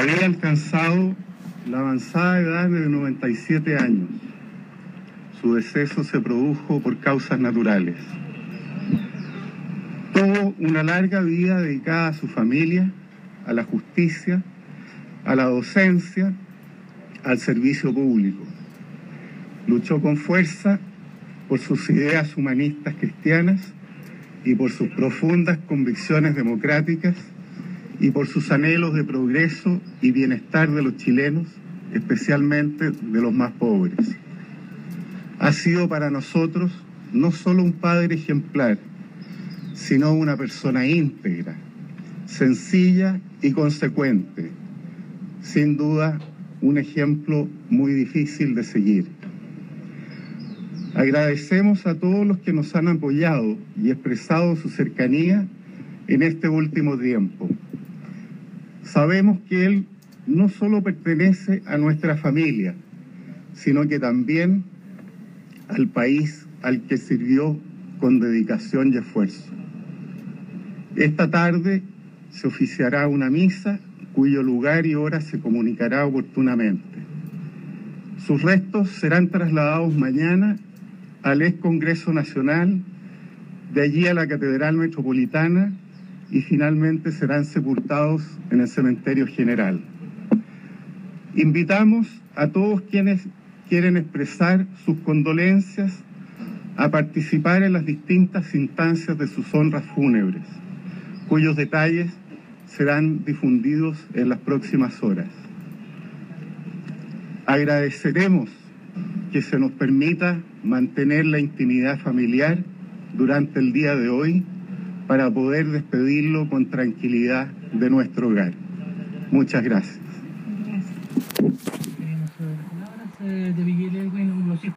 había alcanzado la avanzada edad de 97 años. Su deceso se produjo por causas naturales. Tuvo una larga vida dedicada a su familia, a la justicia, a la docencia, al servicio público. Luchó con fuerza por sus ideas humanistas cristianas y por sus profundas convicciones democráticas y por sus anhelos de progreso y bienestar de los chilenos, especialmente de los más pobres. Ha sido para nosotros no solo un padre ejemplar, sino una persona íntegra, sencilla y consecuente. Sin duda, un ejemplo muy difícil de seguir. Agradecemos a todos los que nos han apoyado y expresado su cercanía en este último tiempo. Sabemos que él no solo pertenece a nuestra familia, sino que también al país al que sirvió con dedicación y esfuerzo. Esta tarde se oficiará una misa cuyo lugar y hora se comunicará oportunamente. Sus restos serán trasladados mañana al ex Congreso Nacional, de allí a la Catedral Metropolitana y finalmente serán sepultados en el Cementerio General. Invitamos a todos quienes quieren expresar sus condolencias a participar en las distintas instancias de sus honras fúnebres, cuyos detalles serán difundidos en las próximas horas. Agradeceremos que se nos permita mantener la intimidad familiar durante el día de hoy para poder despedirlo con tranquilidad de nuestro hogar. Muchas gracias. Gracias. Tenemos palabras de Miguel Elwin.